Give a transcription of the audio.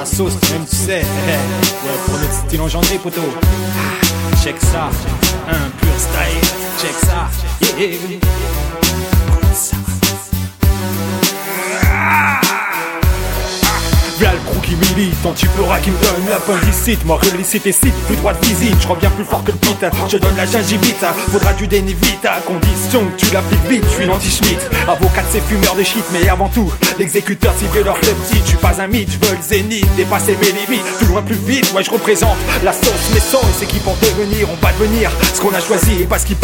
la sauce, même tu sais. Ouais, pour notre style engendré, poteau. Check ça, un pur style. Check ça, yeah. Ça. V'là le crew qui milite, tant tu pourras qui me donne l'appendicite. Moi rélicite et cite, plus droit de visite. Je reviens plus fort que le beat, je donne la gingivite. Faudra du déni vite, à condition que tu l'appliques vite. Je suis l'anti-schmitt, avocat de ces fumeurs de shit. Mais avant tout, l'exécuteur cible leur club petit. Je suis pas un mythe, je veux le zénith, dépasser mes limites. Plus loin, plus vite, ouais je représente la sauce, mes sons. Et c'est qui pour devenir, on va devenir ce qu'on a choisi. Et pas ce qui peut